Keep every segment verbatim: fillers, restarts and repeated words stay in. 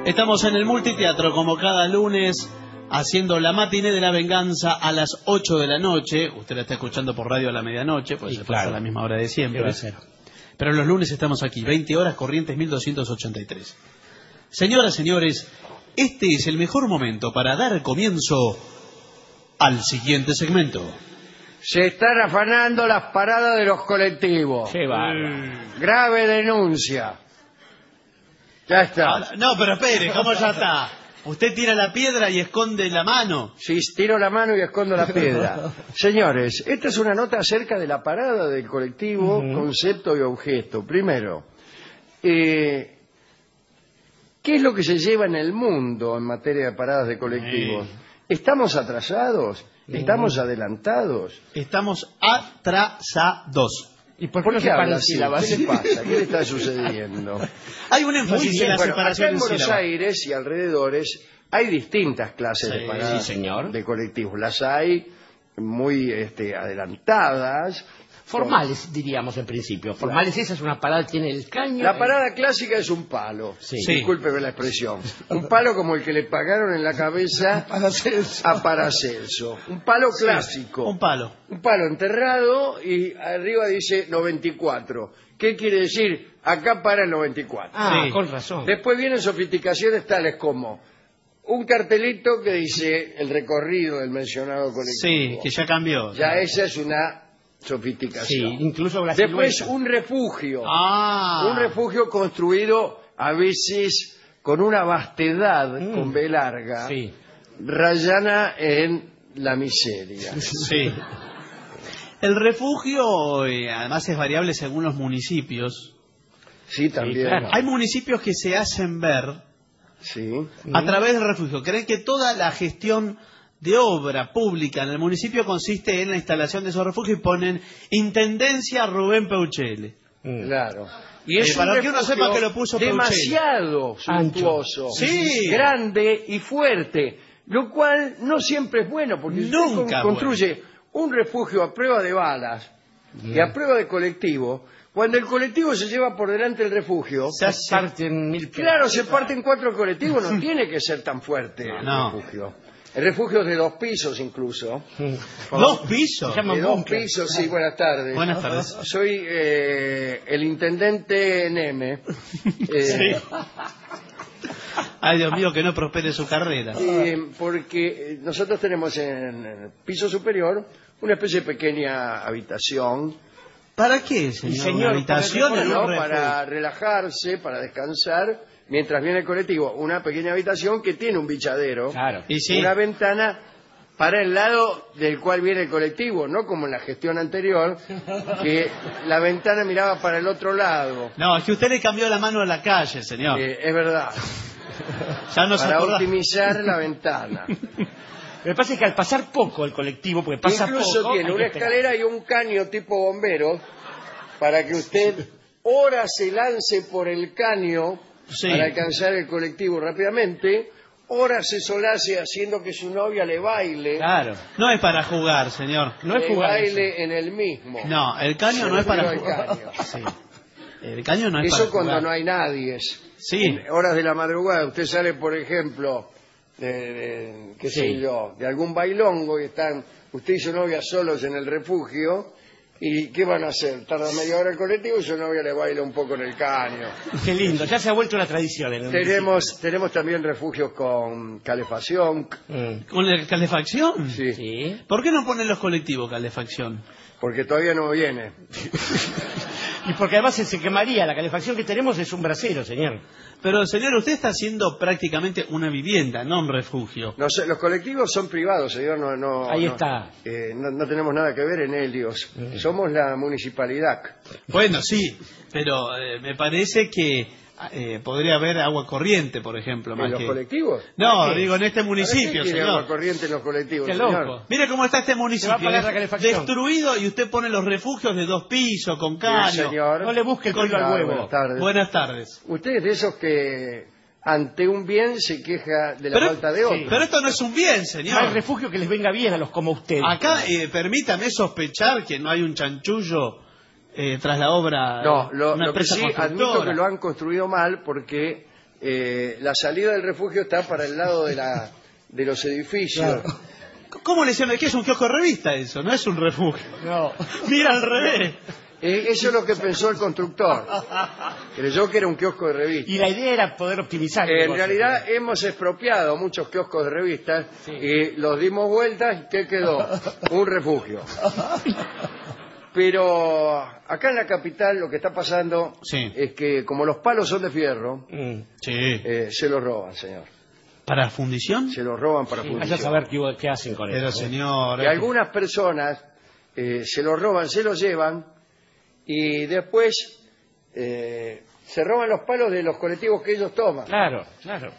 Estamos en el Multiteatro como cada lunes, haciendo la matiné de la venganza a las ocho de la noche. Usted la está escuchando por radio a la medianoche, pues sí, se claro. pasa a la misma hora de siempre. Pero los lunes estamos aquí, veinte horas, Corrientes mil doscientos ochenta y tres. Señoras, señores, este es el mejor momento para dar comienzo al siguiente segmento. Se están afanando las paradas de los colectivos. Qué bárbaro. Grave denuncia. Ya está. No, pero espere, ¿cómo ya está? Usted tira la piedra y esconde la mano. Sí, tiro la mano y escondo la piedra. Señores, esta es una nota acerca de la parada del colectivo, uh-huh. concepto y objeto. Primero, eh, ¿qué es lo que se lleva en el mundo en materia de paradas de colectivos? ¿Estamos atrasados? ¿Estamos uh-huh. adelantados? Estamos atrasados. ¿Y por qué, ¿Por qué no se habla así? ¿Qué le pasa? ¿Qué le está sucediendo? Hay un énfasis en la bueno, separación acá en Buenos Aires y alrededores hay distintas clases sí, de paradas sí, señor. de colectivos. Las hay muy este, adelantadas. Formales, con... diríamos en principio. Formales, claro. Esa es una parada, tiene el caño. La parada clásica es un palo. Sí. Discúlpeme la expresión. Un palo como el que le pagaron en la cabeza a Paracelso. Un palo clásico. Sí, un palo. Un palo enterrado y arriba dice noventa y cuatro. ¿Qué quiere decir? Acá para el noventa y cuatro. Ah, sí. Con razón. Después vienen sofisticaciones tales como un cartelito que dice el recorrido del mencionado colectivo. Sí, que ya cambió. Ya esa es una sofisticación. Sí, incluso la Después silueta. un refugio. Ah. Un refugio construido a veces con una vastedad, mm. con B larga, sí. rayana en la miseria. Sí. El refugio, eh, además, es variable según los municipios. Sí, también. Sí, claro. Hay municipios que se hacen ver sí. a través del refugio. Creen que toda la gestión de obra pública en el municipio consiste en la instalación de esos refugios y ponen Intendencia Rubén Peuchele. Claro. Y es eh, para que uno sepa que lo puso demasiado suntuoso, sí. grande y fuerte, lo cual no siempre es bueno, porque si Nunca usted construye bueno. un refugio a prueba de balas mm. y a prueba de colectivo, cuando el colectivo se lleva por delante el refugio, se parten mil claro, se parten cuatro colectivos, no tiene que ser tan fuerte el no. refugio. El refugio es de dos pisos incluso. ¿Dos pisos? De dos pisos, sí, buenas tardes. Buenas tardes. Soy eh, el intendente Neme. Eh, sí. Ay, Dios mío, que no prospere su carrera. Eh, porque nosotros tenemos en el piso superior una especie de pequeña habitación. ¿Para qué, señor? señor ¿Una habitación? para, no, para relajarse, para descansar, mientras viene el colectivo. Una pequeña habitación que tiene un bichadero. Claro. ¿Y sí? Una ventana para el lado del cual viene el colectivo, no como en la gestión anterior, que la ventana miraba para el otro lado. No, es que usted le cambió la mano a la calle, señor. Eh, es verdad. Ya no para optimizar la ventana. Lo que pasa es que al pasar poco el colectivo, porque pasa Incluso poco, tiene una escalera y un caño tipo bombero para que usted ora se lance por el caño sí. para alcanzar el colectivo rápidamente, ora se solace haciendo que su novia le baile. Claro. No es para jugar, señor. No es le jugar. baile Eso. En el mismo. No, el caño se no es para jugar. Caño. Sí. El caño no es Eso para cuando jugar. no hay nadie. Sí. En horas de la madrugada usted sale, por ejemplo, de, de, qué sí. sé yo, de algún bailongo y están usted y su novia solos en el refugio. ¿Y qué van a hacer? Tarda media hora el colectivo y su novia le baila un poco en el caño. Qué lindo, ya se ha vuelto una tradición. En el tenemos, tenemos también refugios con calefacción. Mm. ¿Con la calefacción? Sí. sí. ¿Por qué no ponen los colectivos calefacción? Porque todavía no viene. Y porque además se quemaría, la calefacción que tenemos es un brasero, señor. Pero, señor, usted está haciendo prácticamente una vivienda, no un refugio. No sé, los colectivos son privados, señor. No, no, Ahí no, está. Eh, no, no tenemos nada que ver en Helios. Mm. Somos la municipalidad. Bueno, sí, pero eh, me parece que eh, podría haber agua corriente, por ejemplo. ¿En más los que... colectivos? No, digo, en este municipio, ¿Qué señor. agua corriente en los colectivos, Qué señor? loco. Mire cómo está este municipio, destruido, y usted pone los refugios de dos pisos, con caño. Sí, señor. No le busque el pelo al huevo. Buenas tardes. Buenas tardes. Usted es de esos que ante un bien se queja de la pero, falta de otro. Sí. Pero esto no es un bien, señor. No hay refugio que les venga bien a los como usted. Acá, eh, permítame sospechar que no hay un chanchullo eh, tras la obra. No, lo, una lo que sí empresa admito que lo han construido mal porque eh, la salida del refugio está para el lado de, la, de los edificios. Claro. ¿Cómo le dicen? ¿Qué es un kiosco de revista eso? No es un refugio. No. Mira al revés. Eh, eso es lo que pensó el constructor. Creyó que era un kiosco de revistas. Y la idea era poder optimizar. el En negocio. realidad hemos expropiado muchos kioscos de revistas Sí. y los dimos vueltas y ¿qué quedó? Un refugio. Pero acá en la capital lo que está pasando Sí. es que como los palos son de fierro, Mm. Sí. eh, se los roban, señor. ¿Para fundición? Se los roban para Sí, fundición. vaya a saber qué, qué hacen con Pero eso. ¿eh? señor... Y algunas personas eh, se los roban, se los llevan y después eh, se roban los palos de los colectivos que ellos toman. Claro, claro.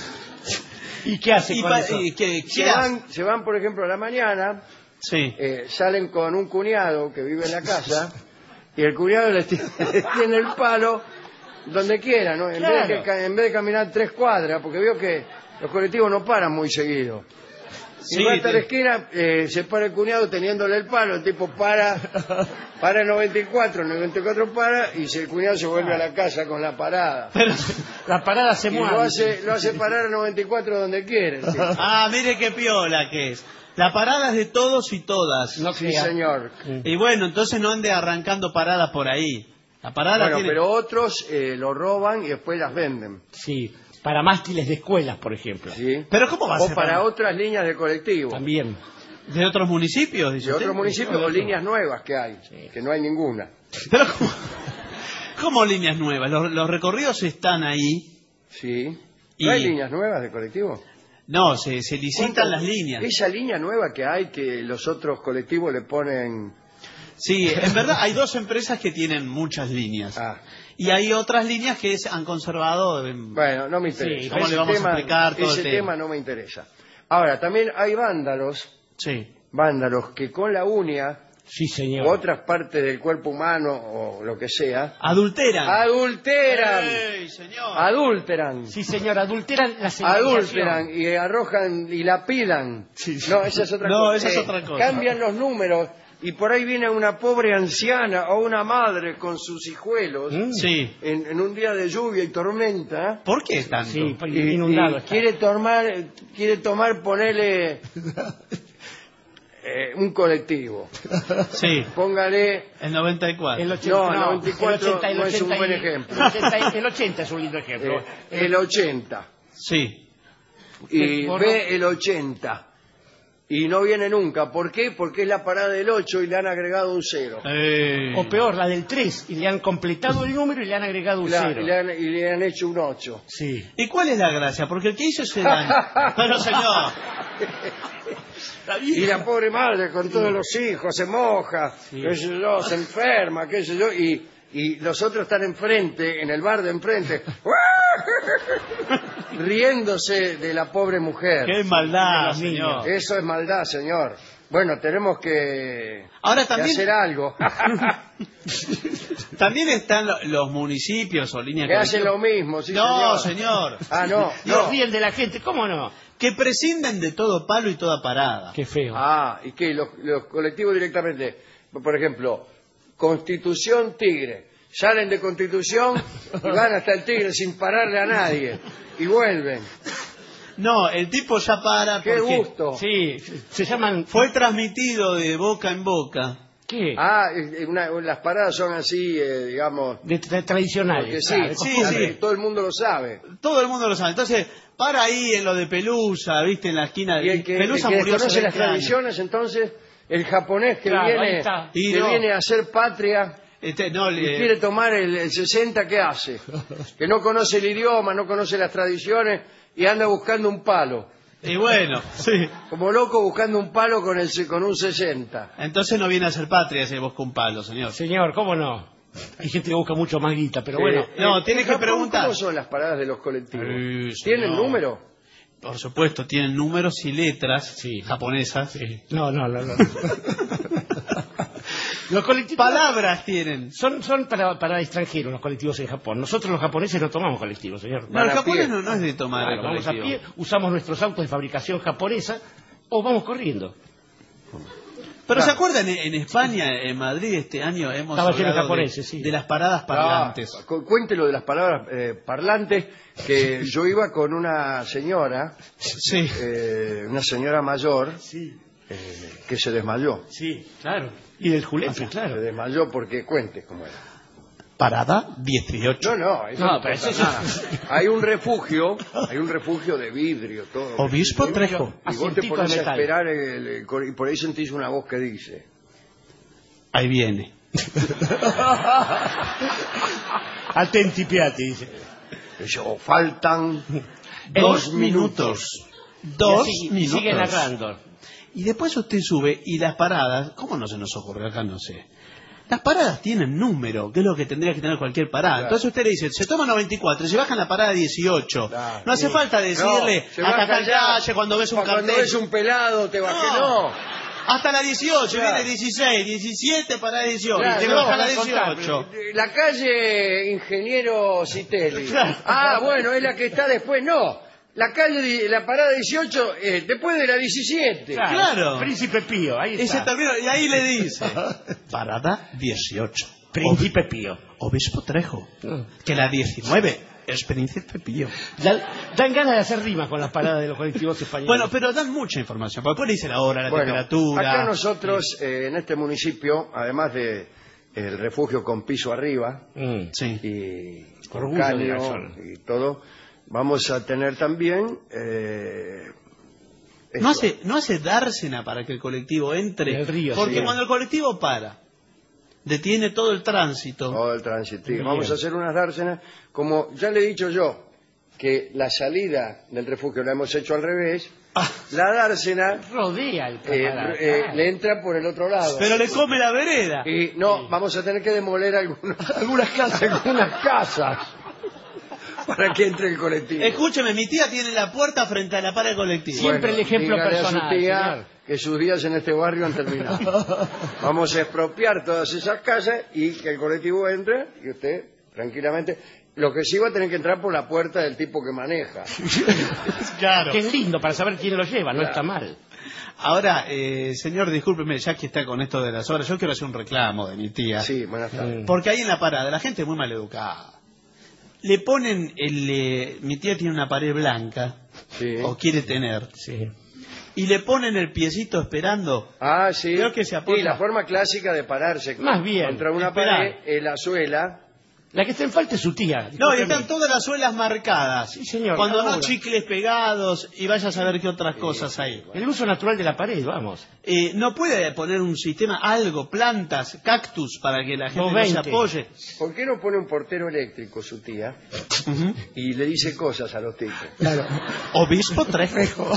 ¿Y qué hacen ¿Y con pa- eso? y qué- Se qué hace? van, se van, por ejemplo, a la mañana, Sí. eh, salen con un cuñado que vive en la casa y el cuñado les tiene, les tiene el palo donde quiera, ¿no? En, Claro. vez de, ca- en vez de caminar tres cuadras, porque veo que los colectivos no paran muy seguido. Sí, y va hasta te- la esquina, eh, se para el cuñado teniéndole el palo, el tipo para, para el noventa y cuatro, el noventa y cuatro para, y si el cuñado se vuelve a la casa con la parada. Pero- La parada se Y mueve. lo hace, lo hace parar a noventa y cuatro donde quiere. el tipo. Ah, mire qué piola que es. La parada es de todos y todas. No Sí, crea. señor. Y bueno, entonces no ande arrancando paradas por ahí. La parada Bueno, tiene... pero otros eh, lo roban y después las venden. Sí, para mástiles de escuelas, por ejemplo. ¿Sí? Pero ¿cómo va a O ser? para otras líneas de colectivo. También. ¿De otros municipios? dice De usted? otros municipios o líneas nuevas que hay, que no hay ninguna. Pero ¿cómo, cómo líneas nuevas? Los, los recorridos están ahí. ¿Sí? Y- ¿No hay líneas nuevas de colectivo? No, se, se licitan ¿Cuántas- las líneas. Esa línea nueva que hay que los otros colectivos le ponen... Sí, en verdad hay dos empresas que tienen muchas líneas. Ah, Y hay otras líneas que se han conservado. en- bueno, no me interesa. Sí, ¿cómo Ese le vamos a tema- explicar todo Ese el tema? tema no me interesa. Ahora, también hay vándalos, Sí. vándalos que con la uña Sí, señor. u otras partes del cuerpo humano o lo que sea, Adulteran. adulteran, ¡Ey, señor! adulteran. Sí, señor, adulteran la señalización. Adulteran y arrojan y lapidan. No, esa es otra No, cosa. esa es Eh, otra cosa. Cambian los números y por ahí viene una pobre anciana o una madre con sus hijuelos ¿Mm? Sí. en, en un día de lluvia y tormenta. ¿Por qué tanto? Sí, Y, inundado. y está. quiere tomar, quiere tomar, ponerle eh, un colectivo. Sí, Póngale, el noventa y cuatro. El ochenta, No, no, noventa y cuatro el ochenta, el no es un ochenta buen y- ejemplo. El ochenta, y- el ochenta es un lindo ejemplo. eh, el ochenta. Sí. Y Borró- ve el ochenta. Y no viene nunca. ¿Por qué? Porque es la parada del ocho y le han agregado un cero. Eh, O peor, la del tres, y le han completado el número y le han agregado un La- cero. y, le han, y le han hecho un ocho. Sí. ¿Y cuál es la gracia? Porque el que hizo ese daño... Pero señor... Y la pobre madre con todos los hijos se moja, qué sé yo, se enferma, qué sé yo, y, y los otros están enfrente, en el bar de enfrente, riéndose de la pobre mujer. ¡Qué maldad, Los niños. señor! Eso es maldad, señor. Bueno, tenemos que, Ahora que también... hacer algo. También están lo- los municipios o líneas que hacen colectivas lo mismo, sí, No, señor. señor. Ah, no, No no. ríen de la gente, ¿cómo no? Que prescinden de todo palo y toda parada. Qué feo. Ah, y que los, los colectivos directamente, por ejemplo, Constitución Tigre, salen de Constitución y van hasta el Tigre sin pararle a nadie y vuelven. No, el tipo ya para ¡Qué porque gusto! Sí, se llaman... fue transmitido de boca en boca. ¿Qué? Ah, eh, una- las paradas son así, eh, digamos, De tra- tradicionales. porque sí, claro, de sí, costumbre. sí. todo el mundo lo sabe. Todo el mundo lo sabe. Entonces, para ahí en lo de Pelusa, viste, en la esquina Y de... el que, el Pelusa que murió hace desconoce las veinte años. tradiciones, entonces, el japonés que Claro, ahí viene, está. Y que no. viene a hacer patria Este, no, y le- quiere tomar el, el sesenta, ¿qué hace? Que no conoce el idioma, no conoce las tradiciones y anda buscando un palo. y bueno, sí. Como loco buscando un palo con, el, con un sesenta. Entonces no viene a ser patria si busca un palo, señor. Señor, ¿cómo no? Hay gente que busca mucho más guita, pero bueno. Eh, no, en- tiene en que Japón, preguntar. ¿Cómo son las paradas de los colectivos? Sí, ¿Tienen señor. número? Por supuesto, tienen números y letras Sí. japonesas. Sí. No, no, no. no. Los colectivos... Palabras tienen. Son, son para, para extranjeros los colectivos en Japón. Nosotros los japoneses no tomamos colectivos, señor. No, Van el a japonés pie. no, no es de tomar Claro, el vamos a colectivo. pie, usamos nuestros autos de fabricación japonesa o vamos corriendo. Pero ¿se acuerdan? En, en España, en Madrid, este año hemos Estaba lleno de hablado japoneses, de, sí. de las paradas parlantes. Ah, cu- cuéntelo de las palabras eh, parlantes, que yo iba con una señora, Sí. eh, una señora mayor, Sí, eh, que se desmayó. sí, claro. Y del Julepe, Se claro. desmayó porque, cuente cómo era. Parada dieciocho. No, no, eso No, no, pero pasa eso- nada. Hay un refugio, hay un refugio de vidrio, todo. Obispo Trejo. Y vos te Asientico pones de a metal. esperar el- el cor- y por ahí sentís una voz que dice: Ahí viene. Attenti piatti, dice. yo, faltan Dos minutos. Dos Y así- y minutos. sigue narrando. Y después usted sube y las paradas, ¿cómo no se nos ocurre acá? No sé. Las paradas tienen número, que es lo que tendría que tener cualquier parada. Claro. Entonces usted le dice, se toma noventa y cuatro, se baja en la parada dieciocho. Claro, no hace sí. falta decirle, No, se hasta baja tal ya, calle, cuando ves un cuando cartel. ves un pelado te bajé, No. no. Hasta la dieciocho, Claro. viene dieciséis, diecisiete, parada dieciocho. Claro, y te no, baja la van a contar, dieciocho. La calle Ingeniero Citelli. Ah, bueno, es la que está después, no. La calle, di- la parada dieciocho, eh, después de la diecisiete. Claro. Príncipe Pío, ahí Y, se está. termina- y ahí le dice, parada dieciocho. Príncipe Pío. Obispo Trejo. Mm. Que la diecinueve es Príncipe Pío. Dan, dan ganas de hacer rimas con las paradas de los colectivos españoles. Bueno, pero dan mucha información, porque después le dice la hora, la Bueno, temperatura. acá nosotros, eh, en este municipio, además de el refugio con piso arriba Mm. Sí. y con Orgullo de caño la zona. y todo, vamos a tener también eh, No esto. hace, no hace dársena para que el colectivo entre. En el río, porque sí. cuando el colectivo para, detiene todo el tránsito. todo el tránsito. Bien. Vamos a hacer unas dársenas, como ya le he dicho yo, que la salida del refugio la hemos hecho al revés, Ah, la dársena Rodea el eh, camarada. eh, claro. le entra por el otro lado. pero le come la vereda. Y no, vamos a tener que demoler algunos- algunas casas, algunas casas para que entre el colectivo. Escúcheme, mi tía tiene la puerta frente a la parada del colectivo. Siempre el ejemplo dígale personal, a su tía señor. que sus días en este barrio han terminado. Vamos a expropiar todas esas casas y que el colectivo entre y usted tranquilamente. Lo que sí va a tener que entrar por la puerta del tipo que maneja. Claro. Que es lindo para saber quién lo lleva, no Claro. está mal. Ahora, eh, señor, discúlpeme, ya que está con esto de las obras, yo quiero hacer un reclamo de mi tía. Sí, buenas tardes. Porque ahí en la parada, la gente es muy maleducada. Le ponen el... eh, mi tía tiene una pared blanca, Sí. o quiere tener, Sí. y le ponen el piecito esperando. Ah, sí. Creo que se apoya. Y la forma clásica de pararse Más bien, contra una esperar. pared es la suela. La que está en falta es su tía. No, y discúlpeme. están todas las suelas marcadas. Sí, señor, Cuando cada no una. chicles pegados y vaya a saber qué otras cosas hay. El uso natural de la pared, vamos. Eh, ¿No puede poner un sistema, algo, plantas, cactus, para que la gente no, se veinte. apoye? ¿Por qué no pone un portero eléctrico su tía Ujú. y le dice cosas a los tipos? Obispo Trejo.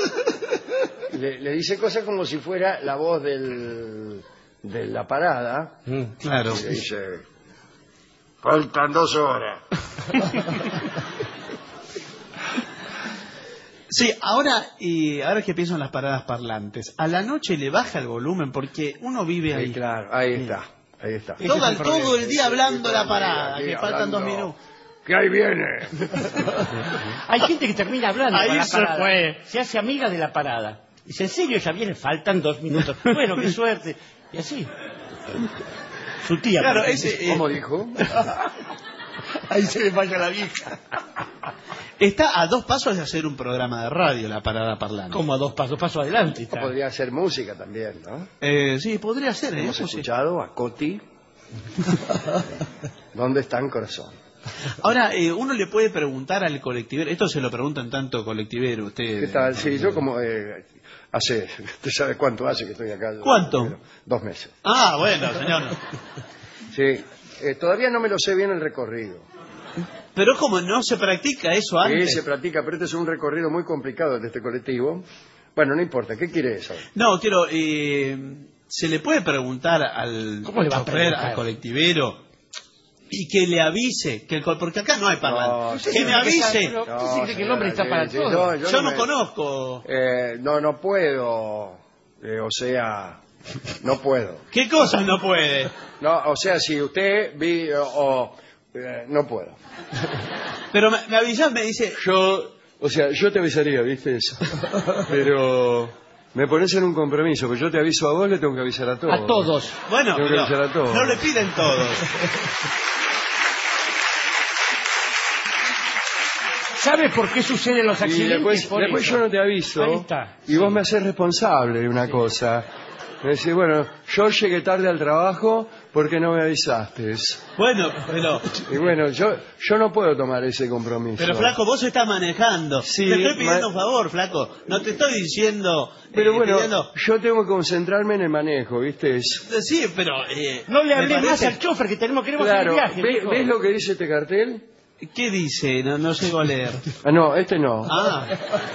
Le, le dice cosas como si fuera la voz del, de la parada. Claro. Y le dice: faltan dos horas. Sí, ahora, y ahora que pienso en las paradas parlantes, a la noche le baja el volumen porque uno vive Ahí, ahí. claro, ahí está. Ahí está. Ese Todo, es el, el problema. todo el día hablando Sí, la sí, parada, aquí que faltan dos hablando. minutos. ¿Qué ahí viene? Hay gente que termina hablando Ahí con la se parada. fue. Se hace amiga de la parada. Dice, ¿en serio ya viene? Faltan dos minutos. Bueno, qué suerte. Y así. Su tía. Claro, por ejemplo. ese, eh, ¿Cómo dijo? Ahí se le vaya la vieja. está a dos pasos de hacer un programa de radio, la parada parlante. Como a dos pasos, paso adelante. está. Podría ser música también, ¿no? Eh, sí, podría ser, ¿eh? Hemos Eso sí. escuchado a Coti. ¿Dónde está el corazón? Ahora, eh, uno le puede preguntar al colectivero, esto se lo preguntan tanto colectivero, usted... ¿Qué tal? Sí, yo como... eh, hace... ¿Usted sabe cuánto hace que estoy acá? ¿Cuánto? Dos meses. Ah, bueno, señor. Sí. Eh, todavía no me lo sé bien el recorrido. Pero como no se practica eso Sí, antes. se practica, pero este es un recorrido muy complicado de este colectivo. Bueno, no importa. ¿Qué quiere saber? No, quiero... Eh, ¿se le puede preguntar al ¿Cómo le va a chofer, preguntar? al colectivero, y que le avise, que el, col- porque acá no hay parlante, No, que sí, me sí, avise? sí, Pero usted se cree que el hombre está para sí, todo. no, Yo no me- conozco. Eh, no, no puedo. Eh, o sea, no puedo. ¿Qué cosas no puede? No, o sea, si usted vi o, o, eh, no puedo. Pero me, me avisas, me dice... Yo, o sea, yo te avisaría, ¿viste eso? Pero Me pones en un compromiso, pero yo te aviso a vos, le tengo que avisar a todos. A todos. Bueno, Tengo que avisar a todos. no le piden todos. ¿Sabes por qué suceden los Y accidentes? después, Por después eso. yo no te aviso. Ahí está. Y vos me haces responsable de una cosa. Me decís, bueno, yo llegué tarde al trabajo porque no me avisaste. Bueno, pero... Y bueno, yo yo no puedo tomar ese compromiso. Pero, Flaco, vos estás manejando. Sí, te estoy pidiendo ma- un favor, Flaco. No te estoy diciendo... Pero eh, bueno, pidiendo- yo tengo que concentrarme en el manejo, ¿viste? Es- Sí, pero... eh, No le me hablé más parece- al chofer que tenemos queremos Claro, hacer el viaje. ¿ve- viejo. ¿ves lo que dice este cartel? ¿Qué dice? No, no llego a leer. Ah, no, este no. Ah.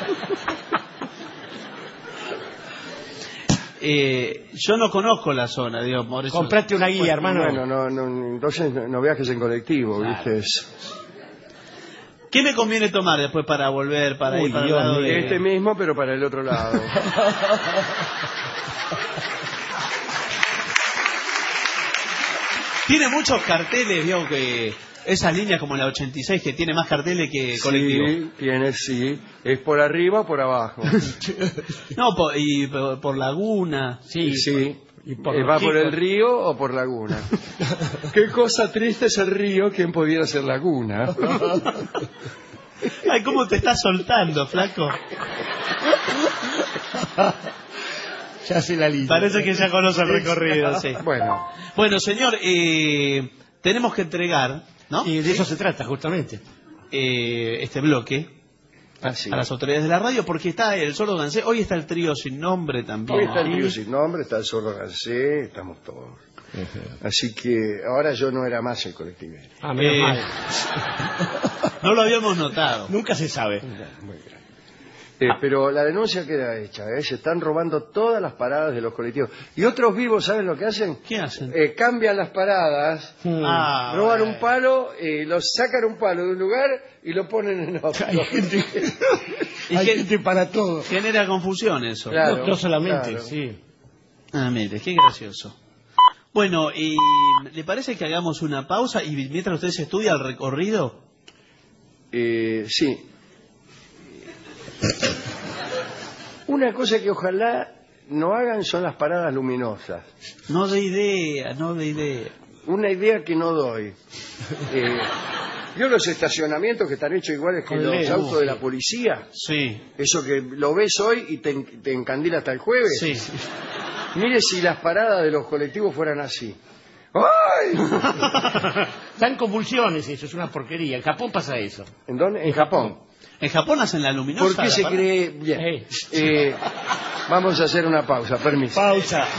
Eh, yo no conozco la zona, digo, por eso... Comprate una guía, hermano. Bueno, no, no, entonces no, no viajes en colectivo, Claro. ¿viste? Es- ¿Qué me conviene tomar después para volver, para Uy, ir para el Dios lado mío. de... Este mismo, pero para el otro lado. Tiene muchos carteles, vio, que... Esas líneas como la ochenta y seis que tiene más carteles que colectivo. Sí, tiene, sí. ¿Es por arriba o por abajo? No, po- y por, por Laguna. Sí. Sí. Y por Eh, los ¿Va por chicos. el río o por laguna? Qué cosa triste es el río, ¿quién pudiera ser laguna? Ay, ¿cómo te estás soltando, Flaco? Ya se la lista. Parece que ya conoce el recorrido, sí. Bueno, Bueno, señor, eh, tenemos que entregar, ¿no? Y de eso se trata, justamente. Eh, este bloque así. a las autoridades de la radio, porque está el Sordo Gansé, hoy está el trío sin nombre también. Hoy está el ¿sí? tío sin nombre, está el Sordo Gansé, estamos todos. Así que ahora yo no era más el colectivero. Ah, menos Eh, mal. No lo habíamos notado. Nunca se sabe. Muy bien. Eh, pero la denuncia queda hecha, ¿eh? Se están robando todas las paradas de los colectivos. Y otros vivos, ¿saben lo que hacen? ¿Qué hacen? Eh, cambian las paradas, Ah, roban bueno. un palo, eh, los sacan un palo de un lugar y lo ponen en otro. Hay gente, ¿Y hay qué- gente para todo. Genera confusión eso. Claro. no, no solamente, claro. sí. Ah, mire, qué gracioso. Bueno, y ¿le parece que hagamos una pausa y mientras usted se estudia el recorrido? Eh, sí. Una cosa que ojalá no hagan son las paradas luminosas. No de idea, no de idea. Una idea que no doy. Eh, ¿Vio los estacionamientos que están hechos iguales que Con los luz, autos de sí. la policía? Sí, Eso que lo ves hoy y te, en- te encandila hasta el jueves. sí. Mire si las paradas de los colectivos fueran así. ¡Ay! Dan convulsiones, eso es una porquería. En Japón pasa eso. ¿En dónde? En Japón. En Japón hacen la luminosa. ¿Por qué la se parada. cree? Bien. Eh. Eh, vamos a hacer una pausa, permiso. Pausa.